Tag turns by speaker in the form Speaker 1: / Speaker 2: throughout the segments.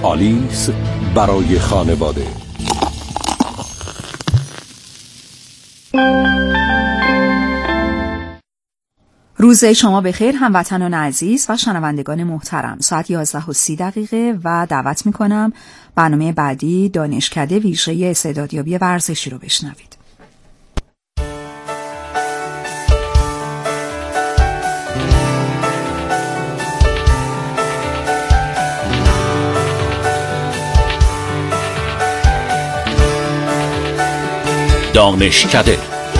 Speaker 1: آلیس برای خانواده.
Speaker 2: روز شما بخیر هموطنان عزیز و شنوندگان محترم. ساعت 11:30 و دعوت میکنم برنامه بعدی دانشکده ویژه استعدادیابی ورزشی رو بشنوید.
Speaker 1: دانشکده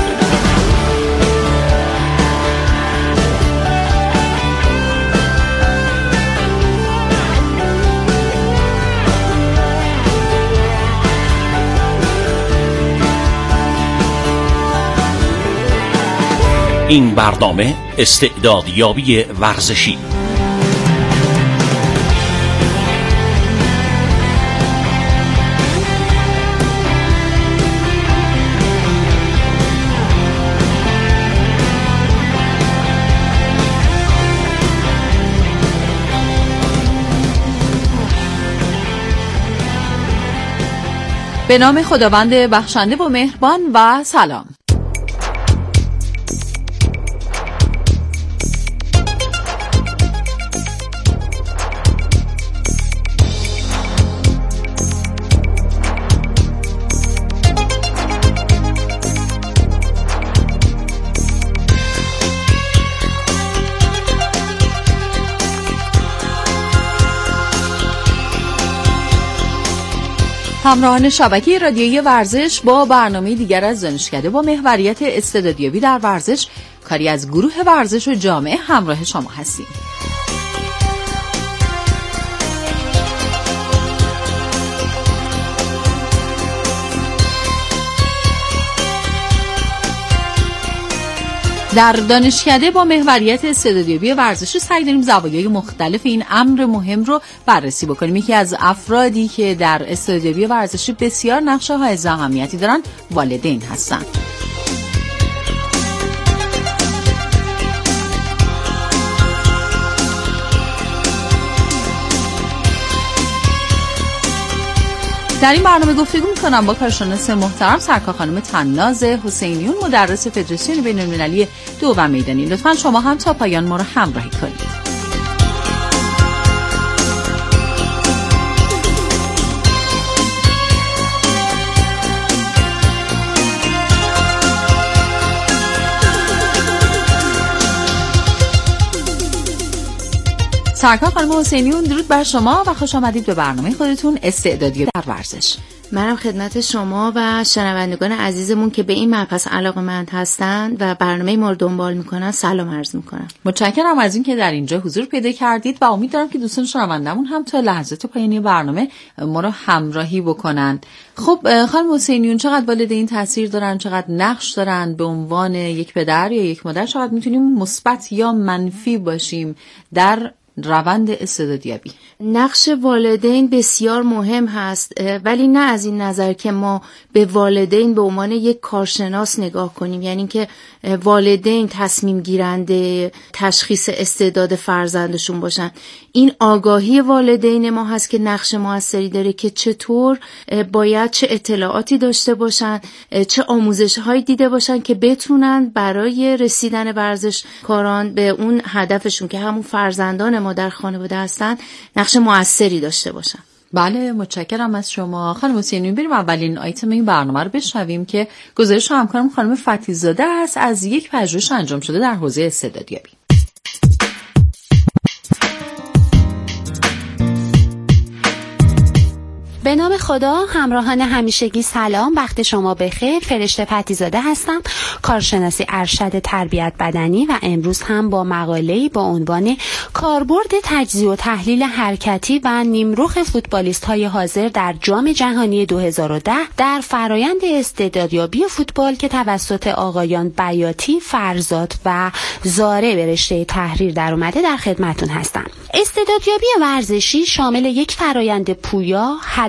Speaker 1: این برنامه استعدادیابی ورزشی.
Speaker 3: به نام خداوند بخشنده و مهربان و سلام. همراهان شبکه رادیویی ورزش با برنامه دیگر از دانشکده با محوریت استعدادیابی در ورزش، کاری از گروه ورزش و جامعه همراه شما هستیم. در دانشکده با محوریت استعدادیابی ورزشی سعی داریم زوایای مختلف این امر مهم رو بررسی بکنیم. یکی از افرادی که در استعدادیابی ورزشی بسیار نقش حائز اهمیتی دارن والدین هستند. در این برنامه گفتگو می‌کنم با کارشناس محترم سرکار خانم طناز حسینیون، مدرس فدراسیون بین‌المللی دو میدانی. لطفاً شما هم تا پایان ما رو همراهی کنید. سرکار خانم حسینیون، درود بر شما و خوش آمدید به برنامه خودتون استعدادیابی در ورزش.
Speaker 4: منم خدمت شما و شنوندگان عزیزمون که به این مبحث علاقه‌مند هستند و برنامه ما رو دنبال میکنن سلام عرض میکنم.
Speaker 3: متشکرم از این که در اینجا حضور پیدا کردید و امیدوارم که دوستان شنوندمون هم تا لحظات پایانی برنامه ما رو همراهی بکنن. خب خانم حسینیون، چقدر والدین تاثیر دارن، چقدر نقش دارن به عنوان یک پدر یا یک مادر، چقدر میتونیم مثبت یا منفی باشیم در روند استعدادیابی؟
Speaker 4: نقش والدین بسیار مهم هست، ولی نه از این نظر که ما به والدین به عنوان یک کارشناس نگاه کنیم، یعنی که والدین تصمیم گیرنده تشخیص استعداد فرزندشون باشن. این آگاهی والدین ما هست که نقش موثری داره که چطور باید چه اطلاعاتی داشته باشن، چه آموزش‌هایی دیده باشن که بتونن برای رسیدن ورزشکاران به اون هدفشون که همون فرزندان ما در خانواده هستن نقش موثری داشته باشن.
Speaker 3: بله، متشکرم از شما خانم حسینیون. بریم اولین آیتم این برنامه رو بشنویم که گزارش همکارم خانم فتحی‌زاده است از یک پژوهش انجام شده در حوزه استعدادیابی.
Speaker 5: به نام خدا، همراهان همیشگی سلام، وقت شما بخیر. فرشته فتحی‌زاده هستم، کارشناس ارشد تربیت بدنی و امروز هم با مقاله‌ای با عنوان کاربرد تجزیه و تحلیل حرکتی و نیمرخ فوتبالیست‌های حاضر در جام جهانی 2010 در فرایند استعدادیابی فوتبال که توسط آقایان بیاتی، فرزاد و زاره به رشته تحریر در اومده در خدمتون هستم. استعدادیابی ورزشی شامل یک فرایند پویا،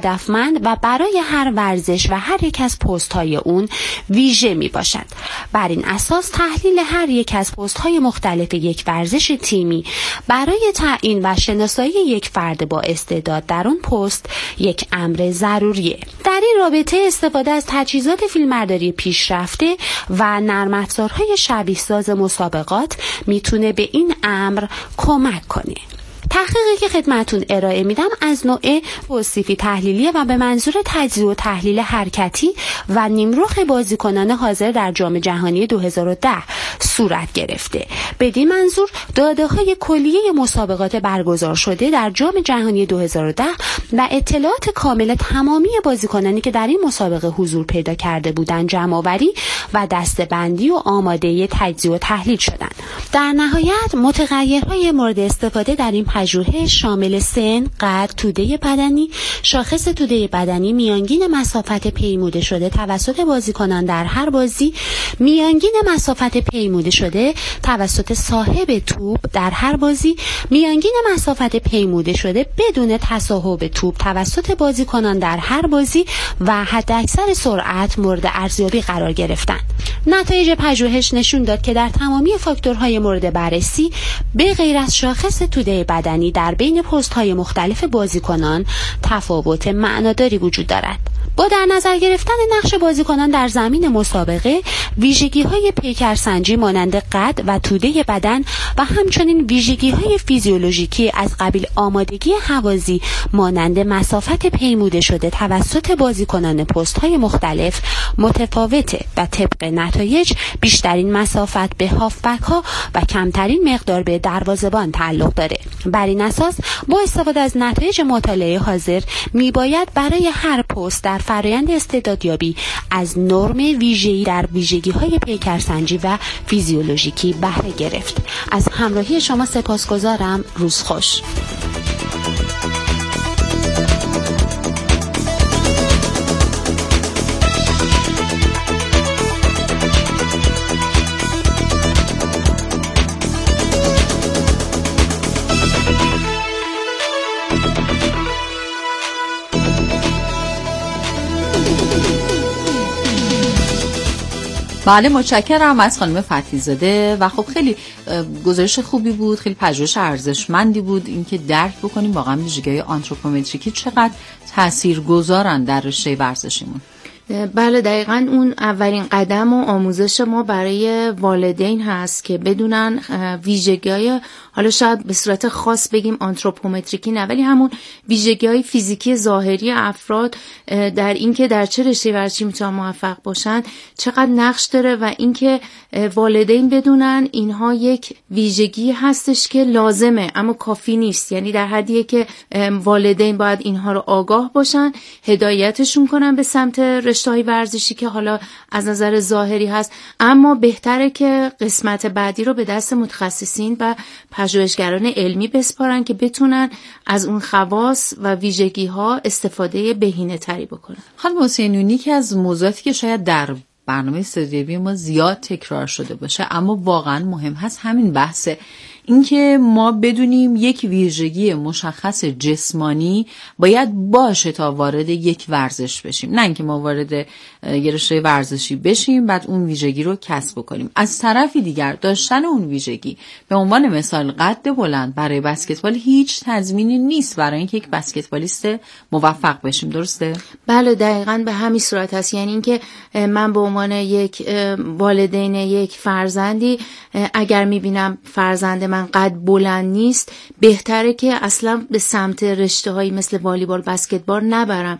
Speaker 5: هدفمند و برای هر ورزش و هر یک از پست‌های اون ویژه میباشد. بر این اساس تحلیل هر یک از پست‌های مختلف یک ورزش تیمی برای تعیین و شناسایی یک فرد با استعداد در اون پست یک امر ضروریه. در این رابطه استفاده از تجهیزات فیلمبرداری پیشرفته و نرم افزارهای شبیه ساز مسابقات میتونه به این امر کمک کنه. تحقیقی که خدمتون ارائه میدم از نوع توصیفی تحلیلیه و به منظور تجزیه و تحلیل حرکتی و نیمرخ بازیکنان حاضر در جام جهانی 2010 صورت گرفته. بدین منظور داده‌های کلیه مسابقات برگزار شده در جام جهانی 2010 و اطلاعات کامل تمامی بازیکنانی که در این مسابقه حضور پیدا کرده بودند جمع‌آوری و دسته‌بندی و آماده تجزیه و تحلیل شدند. در نهایت متغیرهای مورد استفاده در این پژوهش شامل سن، قد، توده بدنی، شاخص توده بدنی، میانگین مسافت پیموده شده توسط بازیکنان در هر بازی، میانگین مسافت پیموده شده توسط صاحب توپ در هر بازی، میانگین مسافت پیموده شده بدون تصاحب توپ توسط بازیکنان در هر بازی و حداکثر سرعت مورد ارزیابی قرار گرفتند. نتایج پژوهش نشون داد که در تمامی فاکتورهای مورد بررسی به غیر از شاخص توده بدنی در بین پست‌های مختلف بازیکنان تفاوت معناداری وجود دارد. با در نظر گرفتن نقش بازیکنان در زمین مسابقه، ویژگی‌های پیکرسنجی مانند قد و توده بدن و همچنین ویژگی‌های فیزیولوژیکی از قبیل آمادگی هوازی مانند مسافت پیموده شده توسط بازیکنان پست‌های مختلف متفاوته و طبق نتایج بیشترین مسافت به هافبک‌ها و کمترین مقدار به دروازه‌بان تعلق داره. بر این اساس با استفاده از نتایج مطالعه حاضر میباید برای هر پست در فرآیند استعدادیابی از نرم ویژه‌ای در ویژگی‌های پیکرسنجی و فیزیولوژیکی بهره گرفت. از همراهی شما سپاسگزارم. روز خوش.
Speaker 3: بله، متشکرم از خانم فتحی زاده و خب خیلی گزارش خوبی بود، خیلی پژوهش ارزشمندی بود. اینکه درک بکنیم واقعا ویژگی‌های آنتروپومتریکی چقدر تاثیرگذارن در رشته ورزشیمون.
Speaker 4: بله، دقیقاً اون اولین قدم و آموزش ما برای والدین هست که بدونن ویژگی‌های، حالا شاید به صورت خاص بگیم آنتروپومتریکی نه، ولی همون ویژگی‌های فیزیکی ظاهری افراد در اینکه در چه رشته ورزشی میتونن موفق باشن چقدر نقش داره و اینکه والدین بدونن اینها یک ویژگی هستش که لازمه اما کافی نیست. یعنی در حدیه که والدین باید اینها رو آگاه باشن، هدایتشون کنن به سمت رشته‌های ورزشی که حالا از نظر ظاهری هست، اما بهتره که قسمت بعدی رو به دست متخصصین و پژوهشگران علمی بسپارن که بتونن از اون خواص و ویژگی‌ها استفاده بهینه‌تری بکنن.
Speaker 3: خانم حسینیون، که از موضوعاتی که شاید در برنامه استودیوی ما زیاد تکرار شده باشه اما واقعا مهم هست همین بحثه، اینکه ما بدونیم یک ویژگی مشخص جسمانی باید باشه تا وارد یک ورزش بشیم، نه اینکه ما وارد یه رشته ورزشی بشیم بعد اون ویژگی رو کسب کنیم. از طرفی دیگر داشتن اون ویژگی به عنوان مثال قد بلند برای بسکتبال هیچ تضمینی نیست برای اینکه یک بسکتبالیست موفق بشیم. درسته؟
Speaker 4: بله، دقیقاً به همین صورت هست. یعنی اینکه من به عنوان یک والدین یک فرزندی اگر میبینم فرزند من قد بلند نیست، بهتره که اصلا به سمت رشته‌هایی مثل والیبال، بسکتبال نبرم.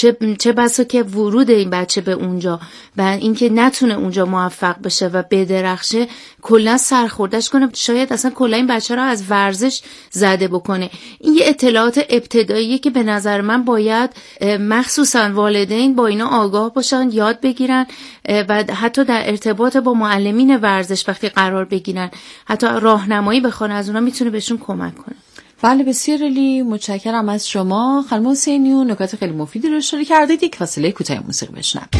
Speaker 4: چه بسا که ورود این بچه به اونجا و اینکه نتونه اونجا موفق بشه و بدرخشه، کلا سرخوردش کنه، شاید اصلا کلا این بچه را از ورزش زده بکنه. این یه اطلاعات ابتداییه که به نظر من باید مخصوصا والدین با اینا آگاه باشن، یاد بگیرن و حتی در ارتباط با معلمین ورزش وقتی قرار بگیرن حتی راهنمایی بخوان از اونا، میتونه بهشون کمک کنه.
Speaker 3: بله، بسیار عالی، متشکرم از شما خانم حسینیون، نکات خیلی مفیدی رو اشاره کردید. یک فاصله کوتاه موسیقی بشنویم.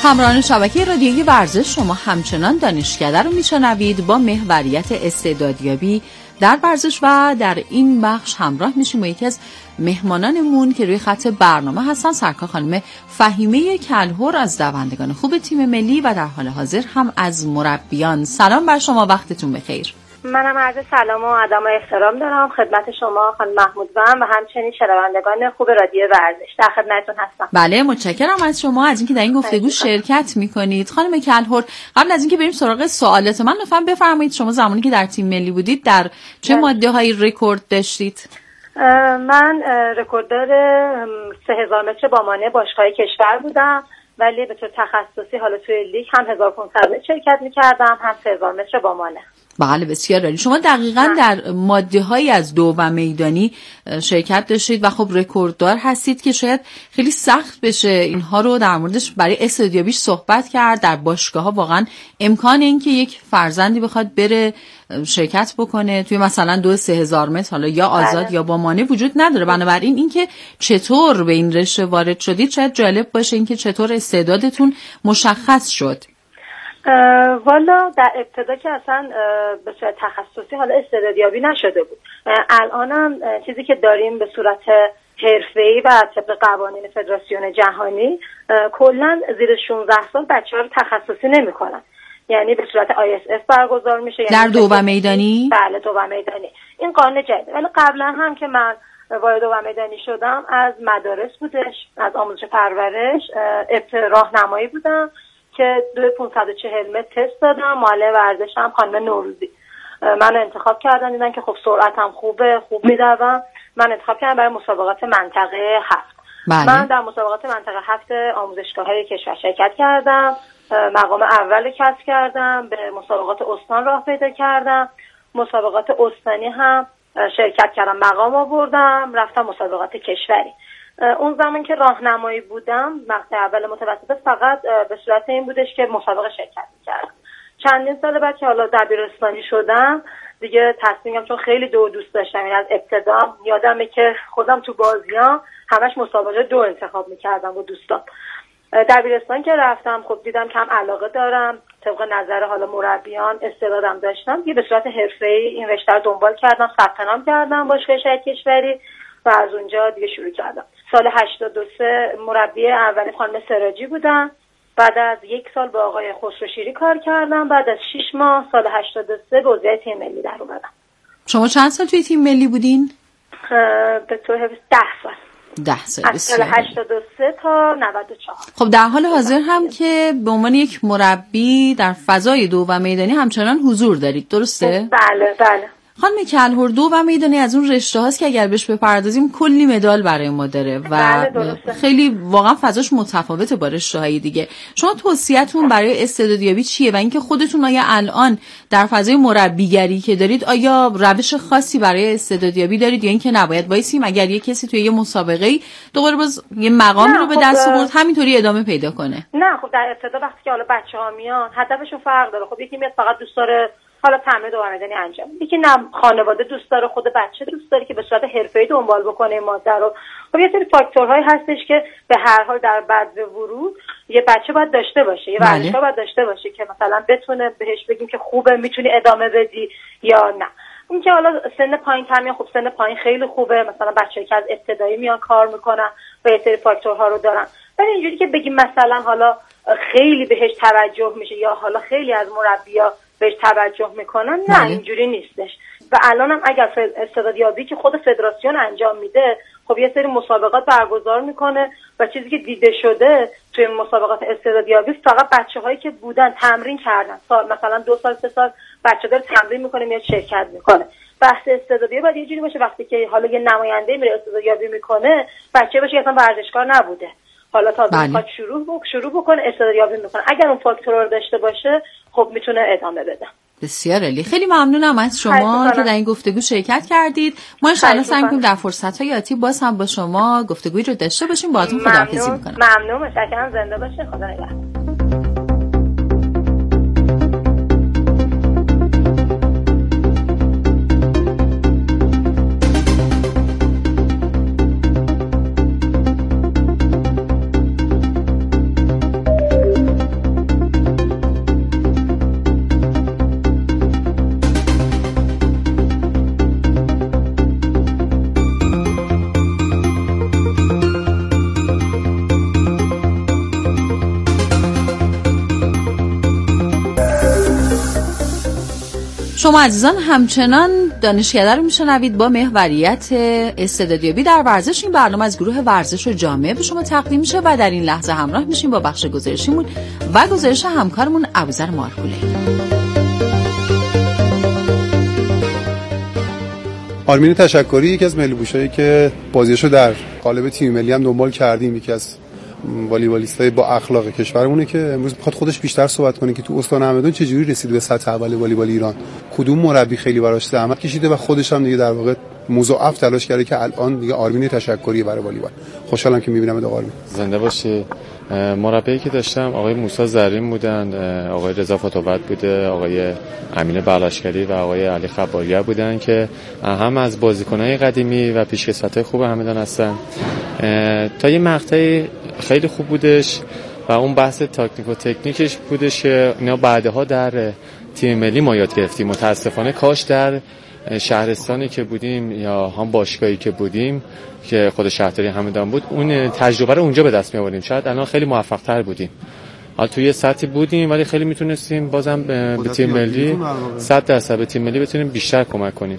Speaker 3: همراهان شبکه رادیویی ورزش، شما همچنان دانشکده رو میشنوید با محوریت استعدادیابی در ورزش و در این بخش همراه میشیم با یکی از مهمانانمون که روی خط برنامه هستن، سرکار خانم فهیمه کلهر از دوندگان خوب تیم ملی و در حال حاضر هم از مربیان. سلام بر شما، وقتتون بخیر.
Speaker 6: منم عرض سلام و ادب و احترام دارم خدمت شما خانم محمودوند و همچنین شنوندگان خوب رادیو ورزش. در خدمتتون هستم.
Speaker 3: بله، متشکرم از شما از اینکه در این گفتگو شرکت میکنید. خانم کلهر، قبل از اینکه بریم سراغ سوالات من، لطفاً بفرمایید شما زمانی که در تیم ملی بودید در چه ماده‌هایی رکورد داشتید؟
Speaker 6: من رکورددار 3000 متر با مانع باشگاه کشور بودم، ولی به طور تخصصی حالا توی لیگ هم 1500 متر شرکت می‌کردم، هم 3000 متر با مانع.
Speaker 3: بله، بسیار عالی. شما دقیقاً در ماده‌هایی از دو و میدانی شرکت داشتید و خب رکورددار هستید که شاید خیلی سخت بشه اینها رو در موردش برای استعدادیابیش صحبت کرد. در باشگاه‌ها واقعاً امکان این که یک فرزندی بخواد بره شرکت بکنه توی مثلا 2-3000 متر حالا یا آزاد یا با مانع وجود نداره. بنابراین اینکه چطور به این رشته وارد شدید شاید جالب باشه، اینکه چطور استعدادتون مشخص شد.
Speaker 6: والا در ابتدا که اصلا به صورت تخصصی حالا استعدادیابی نشده بود. الانم چیزی که داریم به صورت حرفه‌ای و طبق قوانین فدراسیون جهانی کلا زیر 16 سال بچه‌ها رو تخصصی نمی‌کنن، یعنی به صورت ISF برگزار میشه.
Speaker 3: در
Speaker 6: یعنی
Speaker 3: دو و میدانی؟
Speaker 6: بله، دو و میدانی. این قانون جدید. ولی قبلا هم که من وارد دو و میدانی شدم از مدارس بودش، از آموزش پرورش، راهنمایی بودم که 2540 متر تست دادم. معلم ورزشم خانم نوروزی منو انتخاب کردن، دیدن که خب سرعتم خوبه، خوب میدوم. من انتخاب کردم برای مسابقات منطقه 7. من در مسابقات منطقه 7 آموزشگاه‌های کشور شرکت کردم، مقام اول کسب کردم، به مسابقات استان راه پیدا کردم، مسابقات استانی هم شرکت کردم، مقام آوردم، رفتم مسابقات کشوری. اون زمان که راهنمایی بودم مقطع اول متوسط فقط به صورت این بودش که مسابقه شرکت می‌کردم. چندین سال بعد که حالا دبیرستانی شدم دیگه تصمیمم، چون خیلی دوست داشتم، این از ابتدا یادمه که خودم تو بازیام همش مسابقه 2 انتخاب می‌کردم با دوستان. دبیرستان که رفتم خب دیدم کم علاقه دارم، طبق نظر حالا مربیان استعدادم داشتم، یه به صورت حرفه‌ای این رشته رو دنبال کردم، ثبت نام کردم باشگاه شهید کشوری و از اونجا دیگه شروع کردم. سال 83 مربی اول خانم سراجی بودم. بعد از 1 سال با آقای خسروشیری کار کردم. بعد از 6 ماه سال 83 به عضویت تیم ملی در اومدم.
Speaker 3: شما چند سال توی تیم ملی بودین؟
Speaker 6: به طور 10 سال.
Speaker 3: 10 سال.
Speaker 6: از سال 83 تا 94.
Speaker 3: خب در حال حاضر هم که به عنوان یک مربی در فضای دو و میدانی همچنان حضور دارید، درسته؟
Speaker 6: بله بله.
Speaker 3: خانم کلهر، دو و میدانی از اون رشته هاست که اگر بهش بپردازیم کلی مدال برای ما داره و خیلی واقعا فضاش متفاوته با رشته‌های دیگه. شما توصیه‌تون برای استعدادیابی چیه و اینکه خودتون آیا الان در فضای مربیگری که دارید آیا روش خاصی برای استعدادیابی دارید یا اینکه نباید وایسیم اگر یه کسی توی یه مسابقه‌ای دوباره باز یه مقام رو به دست آورد همینطوری ادامه پیدا کنه؟
Speaker 6: نه خب در ابتدا وقتی که حالا بچه‌ها میان هدفشون فرق داره. خب یکی میاد فقط دوست داره حالا تمرین دو میدانی انجام، یکی نه خانواده دوست داره، خود بچه دوست داره که به صورت حرفه‌ای دنبال بکنه این ماده رو. خب یه سری فاکتورهایی هستش که به هر حال در بعد ورود یه بچه باید داشته باشه، یه ورزشکار باید داشته باشه که مثلا بتونه بهش بگیم که خوبه میتونی ادامه بدی یا نه. اون که حالا سن پایین‌تر میاد، خب سن پایین خیلی خوبه، مثلا بچه‌ای که از ابتدایی میان کار میکنن و یه سری فاکتورها رو دارن. ولی اینجوری که بگیم مثلا حالا خیلی بهش توجه میشه یا حالا خیلی از مربی‌ها بهش توجه میکنن، نه اینجوری نیستش. و الان هم اگر استعدادیابی که خود فدراسیون انجام میده خب یه سری مسابقات برگزار میکنه و چیزی که دیده شده توی مسابقات استعدادیابی فقط بچه‌هایی که بودن تمرین کردن، مثلا 2 سال 3 سال بچه داره تمرین میکنه میاد شرکت میکنه. بحث استعدادیابی باید یه جوری باشه وقتی که حالا یه نماینده میره استعدادیابی میکنه بچه باشه که اصلا ورزشکار نبوده، حالا تازه میخواد شروع بکنه استعدادیابی میکنه. اگر اون فاکتورها رو داشته باشه خب میتونه ادامه بده.
Speaker 3: بسیار عالی. خیلی ممنونم از شما که در این گفتگو شرکت کردید. ما ان شاءالله سعی می‌کنیم در فرصت‌های آتی باز هم با شما گفتگویی رو داشته باشیم. باهاتون خداحافظی می‌کنم.
Speaker 6: ممنون، متشکرم. زنده باشید. خدا نگهدار.
Speaker 3: شما عزیزان همچنان دانشکده رو میشنوید با محوریت استعدادیابی در ورزش. این برنامه از گروه ورزش و جامعه به شما تقدیم میشه و در این لحظه همراه میشیم با بخش گزارشیمون و گزارش همکارمون ابوذر مارکوله‌ای.
Speaker 7: آرمین تشکری یکی از ملی‌بوشایی که بازیشو در قالب تیم ملی هم دنبال کردیم، یکی از والیبالیستای با اخلاق کشورمونه که امروز میخواد خودش بیشتر صحبت کنه که تو استان همدان چجوری رسید به سطح اول والیبال ایران، کدوم مربی خیلی براش زحمت کشیده و خودش هم دیگه در واقع مضاعف تلاش کرده که الان دیگه آرمین تشکری برای والیبال. خوشحالم که میبینم آرمین.
Speaker 8: زنده باشی. مربی که داشتم آقای موسی زرین بودن، آقای رضا فتوبت بوده، آقای امین بغلاشکری و آقای علی خباریه بودن که هم از بازیکنای قدیمی و پیشکسوتای خوب همدان هستن. تا یه مقطعی خیلی خوب بودش و اون بحث تاکتیک و تکنیکش بودش که اینا بعدها در تیم ملی ما یاد گرفتیم. متاسفانه کاش در شهرستانی که بودیم یا هم باشگاهی که بودیم که خود شهرداری همدان بود اون تجربه رو اونجا به دست می آوردیم، شاید الان خیلی موفق تر بودیم. حالا توی سطحی بودیم ولی خیلی میتونستیم بازم به تیم ملی 100% به تیم ملی بتونیم بیشتر کمک کنیم.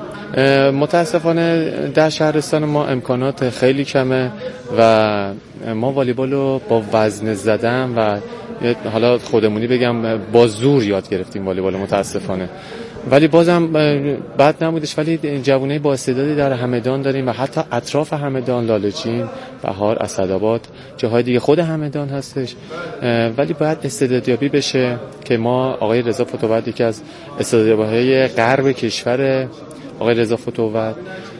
Speaker 8: متاسفانه در شهرستان ما امکانات خیلی کمه و ما والیبال رو با وزنه زدن و حالا خودمونی بگم با زور یاد گرفتیم والیبال متاسفانه، ولی بازم بد نبودش. ولی جوانای با استعدادی در همدان داریم و حتی اطراف همدان، لاله‌چین، بهار، اسدآباد، جاهای دیگه خود همدان هستش، ولی باید استعدادیابی بشه که ما آقای رضا فتوبت یکی از استعدادیابی‌های غرب کشور، آقای رضا فتوبت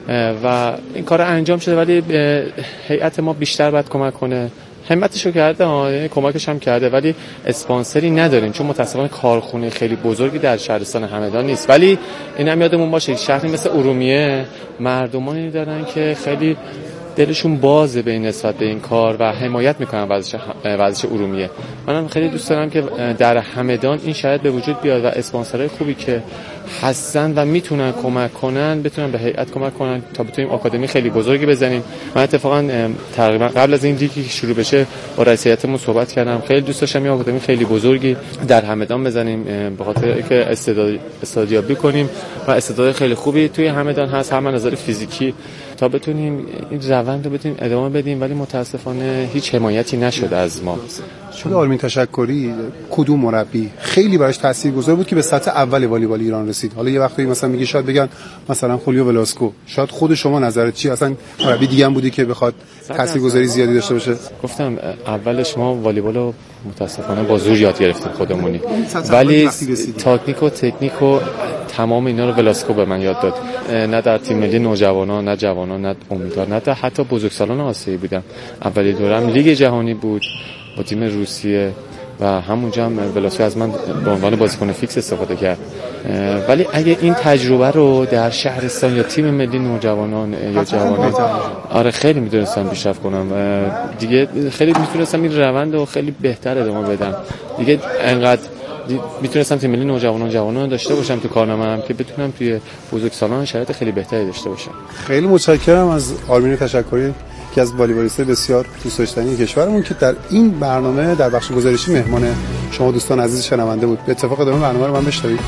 Speaker 8: و این کار انجام شده، ولی هیئت ما بیشتر باید کمک کنه. همتشو کرده، کمکش هم کرده، ولی اسپانسری نداریم چون متأسفانه کارخونه خیلی بزرگی در شهرستان همدان نیست. ولی این هم یادمون باشه شهری مثل ارومیه مردمانی دارن که خیلی دلشون بازه به این نسبت به این کار و حمایت میکنن ورزش ارومیه. منم خیلی دوست دارم که در همدان این شاید به وجود بیاد و اسپانسرای خوبی که هستن و میتونن کمک کنن بتونن به هیئت کمک کنن تا بتونیم آکادمی خیلی بزرگی بزنیم. من اتفاقا تقریبا قبل از این لیگی که شروع بشه با رئیس هیئتمون صحبت کردم، خیلی دوست داشتم یه آکادمی خیلی بزرگی در همدان بزنیم به خاطر اینکه استعدادیابی کنیم و استعداد خیلی خوبی توی همدان هست، هم از نظر فیزیکی، تا بتونیم این روند رو بتونیم ادامه بدیم. ولی متاسفانه هیچ حمایتی نشد از ما.
Speaker 7: شده آرمین تشکری کدوم مربی خیلی براش تاثیرگذار بود که به سطح اول والیبال ایران رسید؟ حالا یه وقتی مثلا میگه شاید بگن مثلا خولیو ولاسکو، شاید خود شما نظرت چی؟ اصلا مربی دیگه هم بودی که بخواد تاثیرگذاری زیادی داشته باشه؟
Speaker 8: گفتم اولش ما والیبال رو متاسفانه با زور یاد گرفتیم خودمونی، ولی تاکتیک و تکنیک و تمام اینا رو ولاسکو به من یاد داد. نه در تیم ملی نوجوانان، نه جوانان، نه امیدوار، نه حتی بزرگسالان آسیایی بودم. اولی دورم لیگ جهانی بود با تیم روسیه و همونجا هم ولاسکو از من به عنوان بازیکن فیکس استفاده کرد. ولی اگه این تجربه رو در شهرستان یا تیم ملی نوجوانان یا جوانان، آره خیلی میتونستم پیشرفت کنم دیگه، خیلی میتونستم این روند رو خیلی بهتر ادامه بدم دیگه. انقدر میتونستم تیم ملی نوجوانان جوانان داشته باشم تو کارنامه‌ام که بتونم توی بزرگسالان شرایط خیلی بهتری داشته باشم.
Speaker 7: خیلی متشکرم از آرمین تشکری که از والیبالیستای بسیار دوست داشتنی کشورمون که در این برنامه در بخش گزارشی مهمان شما دوستان عزیز شنونده بود. به اتفاق ادامه برنامه رو من بشنوید.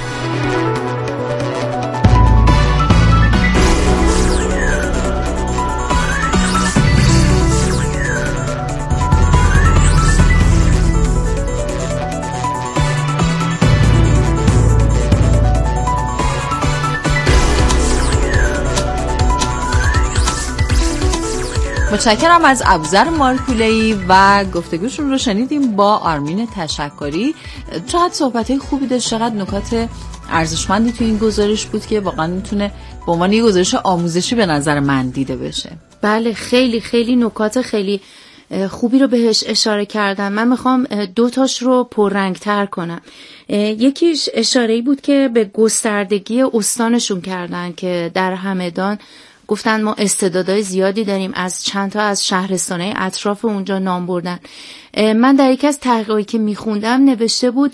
Speaker 3: متشکرم از ابوذر مارکوله‌ای و گفتگوشون رو شنیدیم با آرمین تشکری. چقدر صحبت‌های خوبی داشت، چقدر نکات ارزشمندی تو این گزارش بود که واقعا میتونه به عنوان یه گزارش آموزشی به نظر من دیده بشه.
Speaker 4: بله خیلی خیلی نکات خیلی خوبی رو بهش اشاره کردم. من میخوام دو تاش رو پررنگ‌تر کنم. یکیش اشاره‌ای بود که به گستردگی استانشون کردن که در همدان گفتن ما استعدادهای زیادی داریم، از چند تا از شهرستانهای اطراف اونجا نام بردن. من در یکی از تحقیقاتی که میخوندم نوشته بود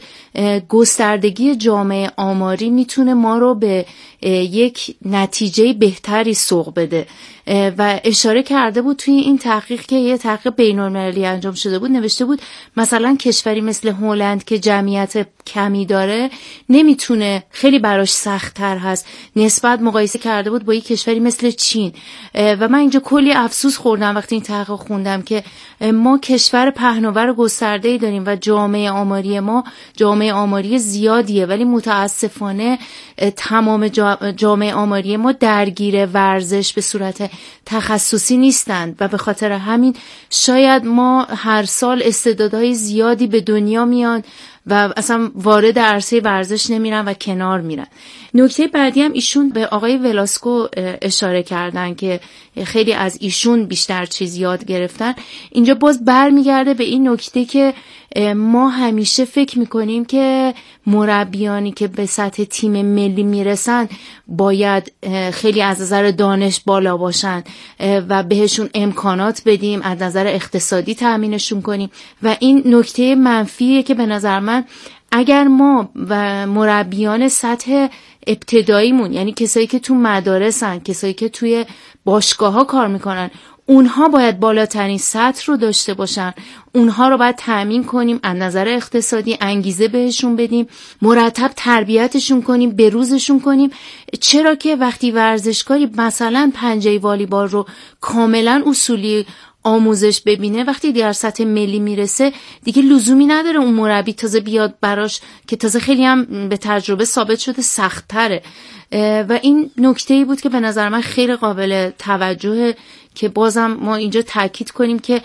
Speaker 4: گستردگی جامعه آماری میتونه ما رو به یک نتیجه بهتری سوق بده و اشاره کرده بود توی این تحقیق که یه تحقیق بین‌المللی انجام شده بود، نوشته بود مثلا کشوری مثل هلند که جمعیت کمی داره نمیتونه، خیلی براش سخت‌تر هست نسبت مقایسه کرده بود با یک کشوری مثل چین. و من اینجا کلی افسوس خوردم وقتی این تحقیق خوندم که ما کشور پهناور گسترده‌ای داریم و جامعه آماری ما جامعه آماری زیادیه، ولی متاسفانه تمام جامعه آماری ما درگیر ورزش به صورت تخصصی نیستند و به خاطر همین شاید ما هر سال استعدادهای زیادی به دنیا میان و اصلا وارد عرصه ورزش نمیرن و کنار میرن. نکته بعدی هم ایشون به آقای ولاسکو اشاره کردن که خیلی از ایشون بیشتر چیز یاد گرفتن. اینجا باز برمیگرده به این نکته که ما همیشه فکر میکنیم که مربیانی که به سطح تیم ملی میرسن باید خیلی از نظر دانش بالا باشن و بهشون امکانات بدیم، از نظر اقتصادی تأمینشون کنیم و این نکته منفیه که به نظر من اگر ما و مربیان سطح ابتداییمون، یعنی کسایی که تو مدارسن، کسایی که توی باشگاه‌ها کار میکنن، اونها باید بالاترین سطح رو داشته باشن، اونها رو باید تأمین کنیم، از نظر اقتصادی انگیزه بهشون بدیم، مرتب تربیتشون کنیم، بروزشون کنیم. چرا که وقتی ورزشکاری مثلا پنجه والیبال رو کاملا اصولی آموزش ببینه، وقتی در سطح ملی میرسه دیگه لزومی نداره اون مربی تازه بیاد براش که تازه خیلی هم به تجربه ثابت شده سخت تره. و این نکته‌ای بود که به نظر من خیلی قابل توجهه که بازم ما اینجا تاکید کنیم که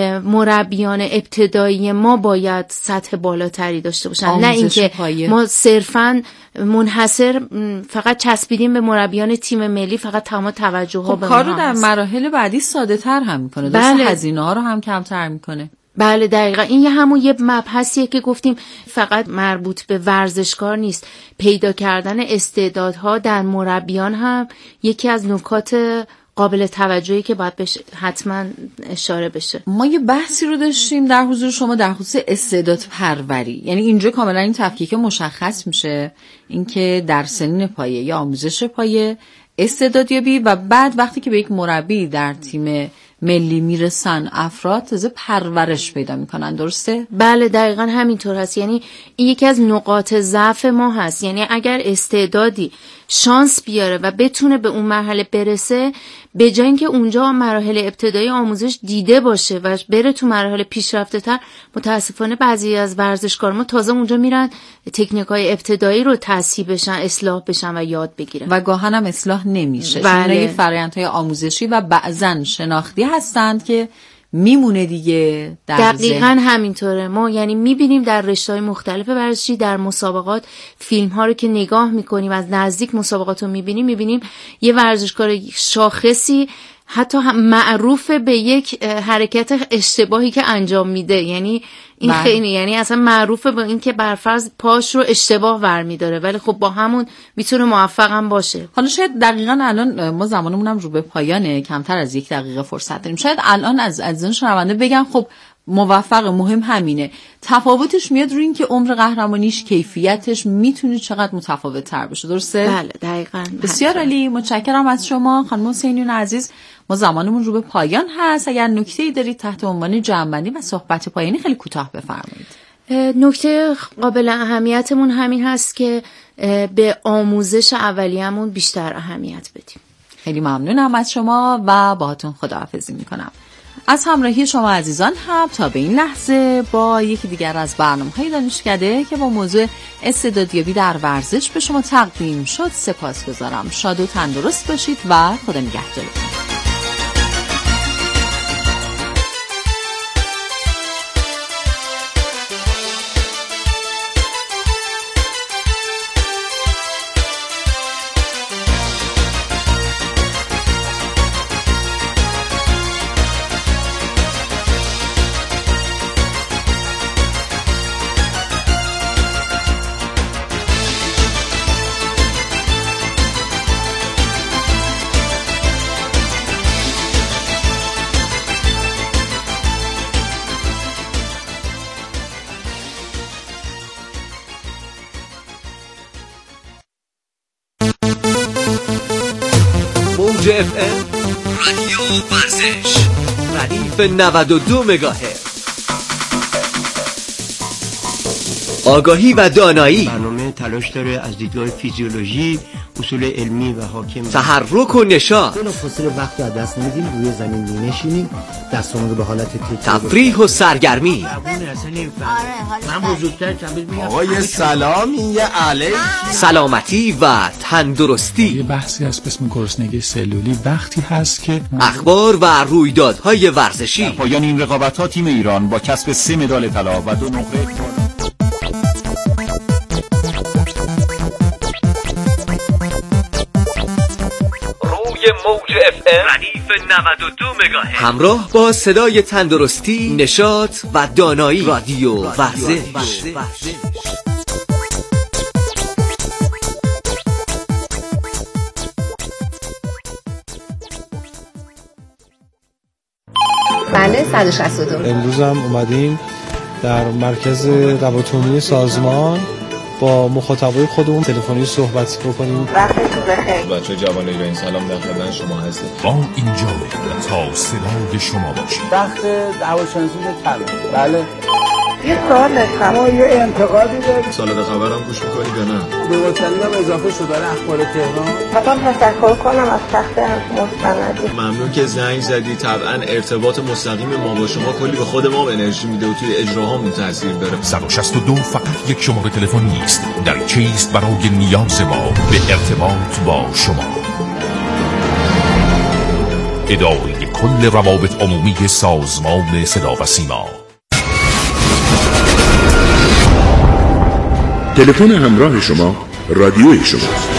Speaker 4: مربیان ابتدایی ما باید سطح بالاتری داشته باشن، نه اینکه ما صرفاً منحصر فقط چسبیدیم به مربیان تیم ملی، فقط تمام توجه ها به
Speaker 3: کار رو در مراحل بعدی ساده تر هم میکنه،
Speaker 4: بله.
Speaker 3: هزینه ها رو هم کمتر میکنه.
Speaker 4: بله دقیقا، این همون یه مبحثیه که گفتیم فقط مربوط به ورزشکار نیست، پیدا کردن استعدادها در مربیان هم یکی از نکات قابل توجهی که باید حتما اشاره بشه.
Speaker 3: ما یه بحثی رو داشتیم در حضور شما در خصوص استعداد پروری، یعنی اینجا کاملا این تفکیک مشخص میشه، اینکه در سنین پایه یا آموزش پایه استعدادیابی و بعد وقتی که به یک مربی در تیم ملی میرسن افراد تازه پرورش پیدا میکنن، درسته؟
Speaker 4: بله دقیقاً همینطور هست. یعنی این یکی از نقاط ضعف ما هست، یعنی اگر استعدادی شانس بیاره و بتونه به اون مرحله برسه، به جای اینکه اونجا مراحل ابتدایی آموزش دیده باشه و بره تو مراحل پیشرفته تر، متاسفانه بعضی از ورزشکار ما تازه اونجا میرن تکنیک‌های ابتدایی رو تصحیح بشن، اصلاح بشن و یاد بگیرن
Speaker 3: و گاهن هم اصلاح نمیشه.
Speaker 4: بله.
Speaker 3: چون فرآیندهای آموزشی و بعضن شناختی هستند که میمونه دیگه در
Speaker 4: دقیقاً همینطوره. ما یعنی میبینیم در رشته‌های مختلف ورزشی، در مسابقات، فیلم ها رو که نگاه میکنیم، از نزدیک مسابقات رو میبینیم یه ورزشکار شاخصی حتی معروف به یک حرکت اشتباهی که انجام میده، یعنی این خیلی، یعنی اصلا معروفه به این که برفرض پاش رو اشتباه برمیداره، ولی خب با همون میتونه موفق هم باشه.
Speaker 3: حالا شاید دقیقاً الان ما زمانمون هم رو به پایانه، کمتر از 1 دقیقه فرصت داریم، شاید الان از این شنونده بگم خب موفق، مهم همینه، تفاوتش میاد روی این که عمر قهرمانیش، کیفیتش میتونه چقدر متفاوت تر بشه، درسته؟
Speaker 4: بله دقیقاً.
Speaker 3: بسیار عالی، متشکرم از شما خانم حسینیون عزیز. ما زمانمون رو به پایان هست، اگر نکته‌ای دارید تحت عنوان جمع‌بندی و صحبت پایانی خیلی کوتاه بفرمایید.
Speaker 4: نکته قابل اهمیتمون همین هست که به آموزش اولیه‌مون بیشتر اهمیت بدیم.
Speaker 3: خیلی ممنونم از شما و باهاتون خداحافظی میکنم. از همراهی شما عزیزان هم تا به این لحظه با یکی دیگر از برنامه‌های دانشکده که با موضوع استعدادیابی در ورزش به شما تقدیم شد سپاسگزارم. شاد و تندرست باشید و خدا نگهدارتون.
Speaker 9: موج FM رادیو ورزش ردیف 92 مگاهرتز. آگاهی و دانایی.
Speaker 10: برنامه تلاش داره از دیدگاه فیزیولوژی اصول علمی و حاکم
Speaker 9: تحرک و نشاط.
Speaker 11: بلافاصله وقت از دست نمیدیم، روی زمین می‌نشینیم، دستامون رو به حالت
Speaker 9: تفریح و سرگرمی.
Speaker 11: من بزرگتر کبیر میگم
Speaker 12: آقای سلام، یه علیک.
Speaker 9: سلامتی و تندرستی.
Speaker 13: یه بحثی هست به اسم گرسنگی سلولی. وقتی هست که
Speaker 9: اخبار و رویدادهای ورزشی.
Speaker 14: در پایان این رقابت‌ها تیم ایران با کسب 3 مدال طلا و 2 نقره
Speaker 9: موج FM ردیف 92 مگاهرتز همراه با صدای تندرستی، نشاط و دانایی. رادیو ورزش.
Speaker 15: بله 162.
Speaker 16: امروز هم اومدیم در مرکز روابط سازمان با مخاطبای خودمون تلفنی صحبت بکنیم.
Speaker 15: وقتتون بخیر.
Speaker 17: بچه جوان ایران سلام، در خدمت شما هستیم.
Speaker 1: با اینجا تا صدای شما باشیم.
Speaker 18: وقت هواشناسی طلا. بله.
Speaker 19: یه سوال داشتم. ما یه انتقادی داریم.
Speaker 17: سالاد خبرم گوش می‌کنی یا نه؟
Speaker 18: به وکلام اضافه شده در اخبار تهران.
Speaker 19: مثلا تشکر کنم از تخت مستندی.
Speaker 17: ممنون که زنگ زدی. طبعا ارتباط مستقیم ما با شما کلی به خود ما انرژی میده و توی اجراهامون تاثیر داره.
Speaker 1: 162 فقط یک شماره تلفنی است در چیست برای نیاز ما به ارتباط با شما. اداره کل روابط عمومی سازمان صدا و سیما.
Speaker 20: تلفن همراه شما رادیوی شماست.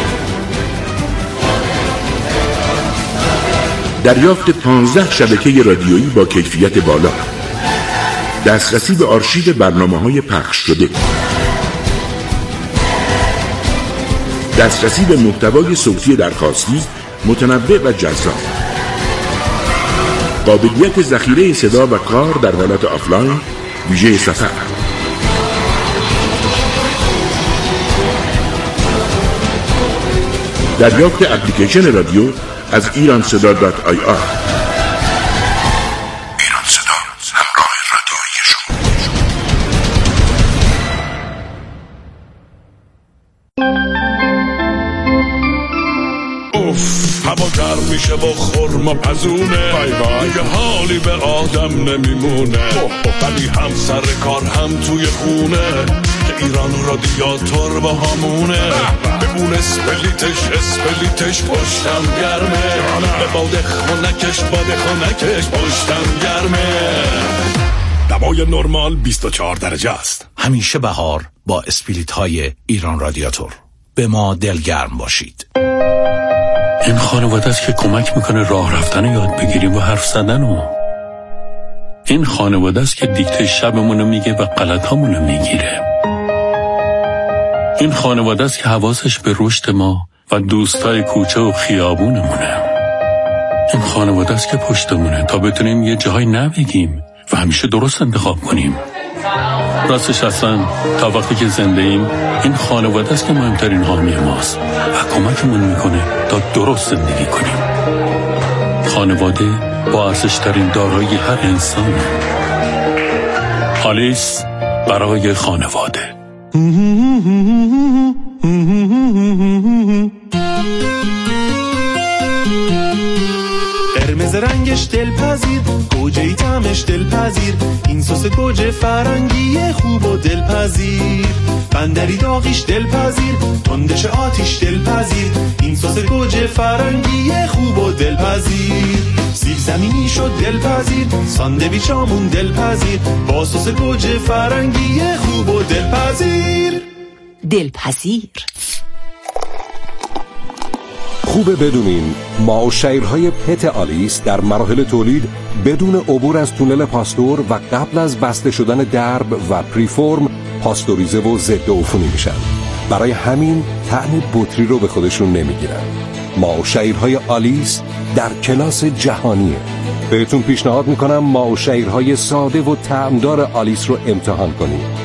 Speaker 20: دریافت 15 شبکه رادیویی با کیفیت بالا، دسترسی به آرشیو برنامه‌های پخش شده، دسترسی به محتوای صوتی درخواستی متنوع و جذاب، قابلیت ذخیره صدا و کار در حالت آفلاین ویژه سفر، دریافت اپلیکیشن رادیو از ایرانصدا.ir. ایرانصدا، همراه رادیویی شما.
Speaker 21: اوف، هوا گرم میشه با خرما پزونه. دیگه حالی به آدم نمیمونه. ولی هم سر کار هم توی خونه که ایران رادیاتور با همونه. ببون اسپلیتش پشتم گرمه. به باد خونکش پشتم گرمه. دمای نرمال 24 درجه است.
Speaker 22: همیشه بهار با اسپلیت های ایران رادیاتور. به ما دلگرم باشید.
Speaker 23: این خانواده است که کمک میکنه راه رفتن یاد بگیریم و حرف زدن. این خانواده است که دیکته شبمونو میگه و غلطامونو میگیره. این خانواده است که حواسش به رشد ما و دوستای کوچه و خیابونمونه. این خانواده است که پشتمونه تا بتونیم یه جایی نبگیم و همیشه درست انتخاب کنیم. راستش اصلا تا وقتی که زنده ایم این خانواده است که مهمترین حامی ماست و کمکمون میکنه تا درست زندگی کنیم. خانواده با ارزشترین دارایی هر انسانه. آلیس برای خانواده.
Speaker 24: قرمز رنگش دلپذیر، گوجه‌ای طعمش دلپذیر، این سس گوجه فرنگی خوب و دلپذیر، بندری داغیش دلپذیر، تندش آتیش دلپذیر، این سس گوجه فرنگی خوب و دلپذیر، سیب زمینی شد دلپذیر، ساندویچامون دلپذیر، با سس گوجه فرنگی خوب و دلپذیر.
Speaker 25: خوبه بدونین معاشرهای پت آلیس در مراحل تولید بدون عبور از تونل پاستور و قبل از بسته شدن درب و پریفورم پاستوریزه و ضد عفونی میشن. برای همین طعم بطری رو به خودشون نمیگیرن. معاشرهای آلیس در کلاس جهانیه. بهتون پیشنهاد میکنم معاشرهای ساده و طعمدار آلیس رو امتحان کنید.